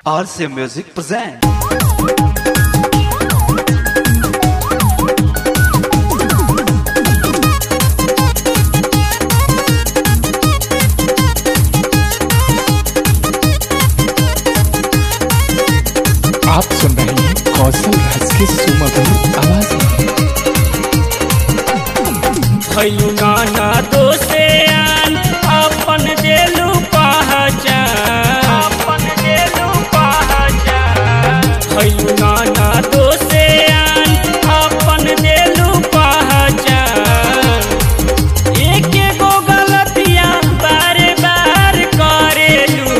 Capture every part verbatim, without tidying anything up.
R C M Music present. आप सुन रहे हैं कौशल राज की सुमधुर आवाज में। भैलू नाना दोसे आन अपन देलू पहचान अपन देलू पहचान भैलू नाना दोसे आन अपन देलू पहचान एक एगो गलतियां बार बार करेलू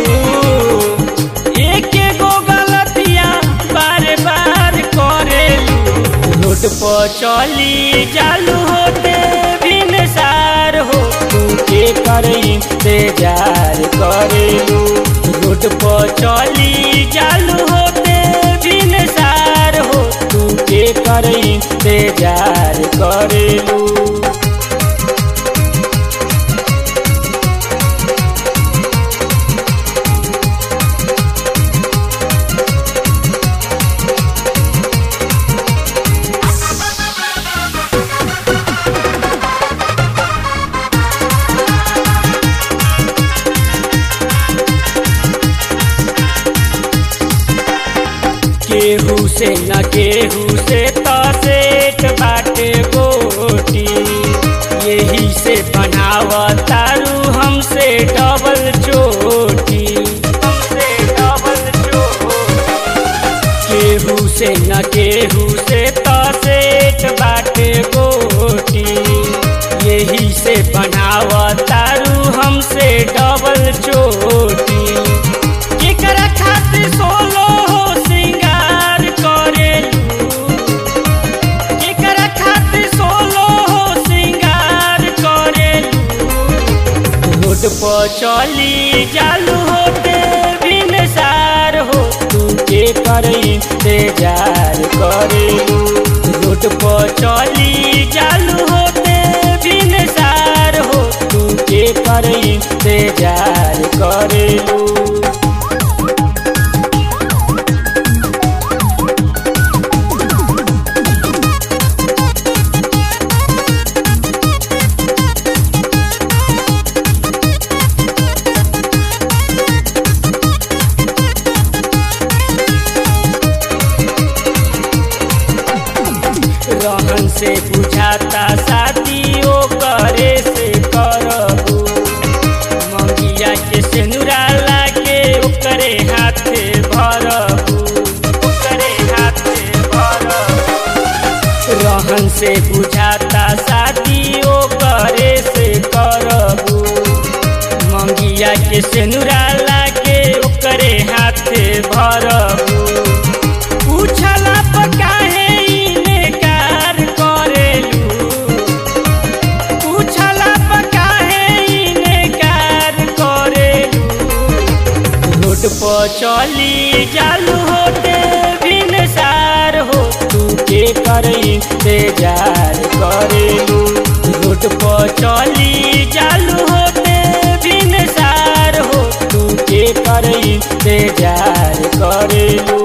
एक एगो गलतियां बार बार करेलू रोड पर चली चालू होते सार हो तू के कर इंतजार करेलू रोड पर चली चालू होते बिन सार हो तू के कर इंतजार करेलू। केहू से न केहू से तो सेठ बाटे गोटी यही से बनावतारू हमसे डबल चोटी हमसे डबल चोटी केहू से न केहू से तो सेठ बाटे गोटी यही से बनावतारू हमसे डबल चोटी केकरा खातिर सोलो पर चली चालू होते बिन सार हो तू के कर इंतजार करेलू रोड पर चली चालू होते बिन सार हो तू के कर इंतजार करेलू। रहन से बुझाता शादियों करे से करबू मंगिया के सेनुरा लागे ओकरे हाथे भरबू ओकरे हाथे भरबू रहन से बुझाता शादियों करे से करबू मंगिया के सेनुरा लागे ओकरे हाथे भरबू पूछला पकाहे पर चली चालू होते बिन सार हो तू के कर इंतजार करेलू रोड पर चली चालू होते बिन सार हो तू के कर इंतजार करेलू।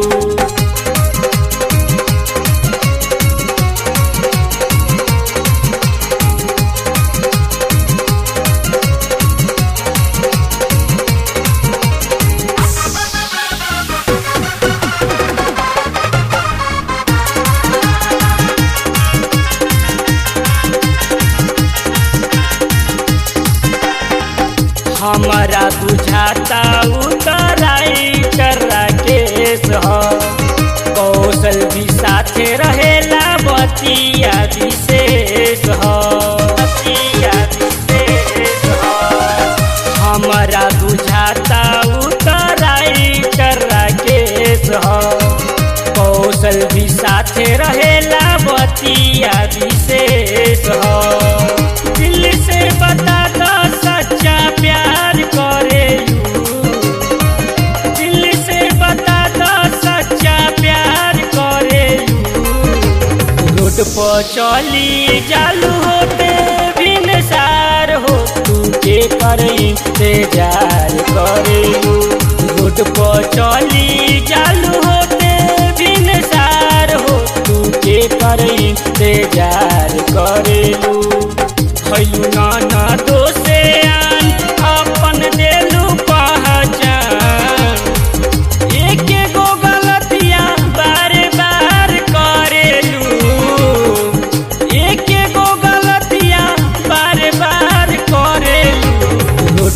हमारा बुझाता उतराई कर केस हो कौशल भी साथे रहेला बतिया विशेष हो बतिया विशेष हो हमारा बुझाता उतराई कर केस हो कौशल भी साथे रहेला बतिया विशेष हो दिल से बता दो सच्चा प्यार करेलू दिल से बता दो सच्चा प्यार करेलू रोड पर चली चालू होते बिन सार हो तू के कर इंतजार करेलू रोड पर चली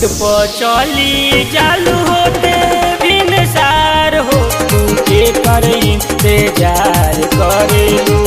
रूट पर चली चालू होते बिन सार हो तू के कर इंतजार करेलू।